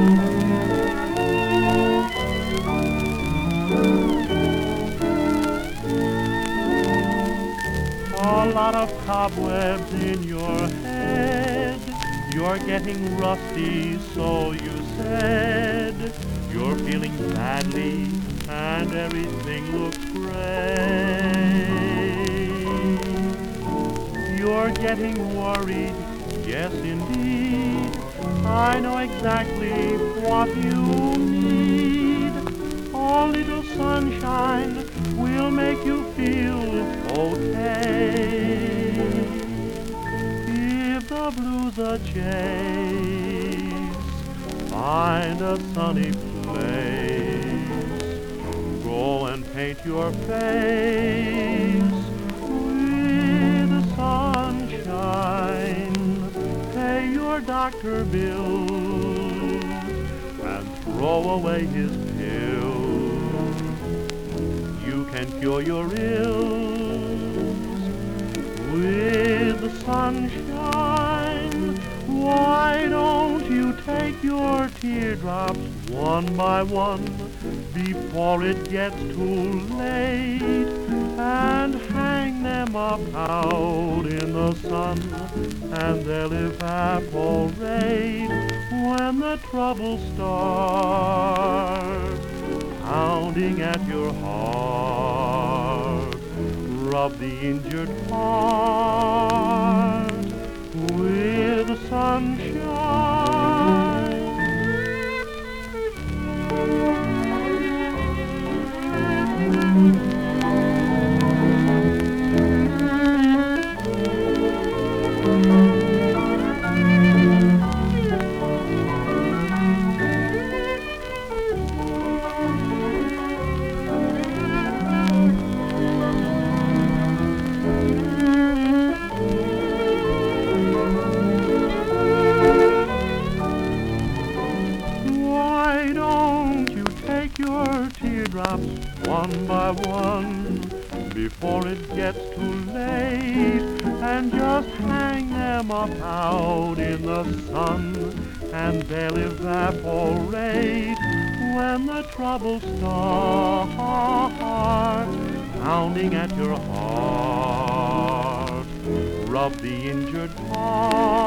A lot of cobwebs in your head. You're getting rusty, so you said. You're feeling badly, and everything looks gray. You're getting worried, yes indeed. I know exactly what you need. A little sunshine will make you feel okay. Give the blues a chase. Find a sunny place. Go and paint your face with the sunshine. Pay your doctor bill and throw away his pills. You can cure your ills with the sunshine. Why don't you take your teardrops one by one before it gets too late, and hang them up out in the sun, and they'll evaporate when the troubles start pounding at your heart. Rub the injured part with the sunshine. Your teardrops one by one before it gets too late, and just hang them up out in the sun, and they'll evaporate when the troubles start pounding at your heart. Rub the injured part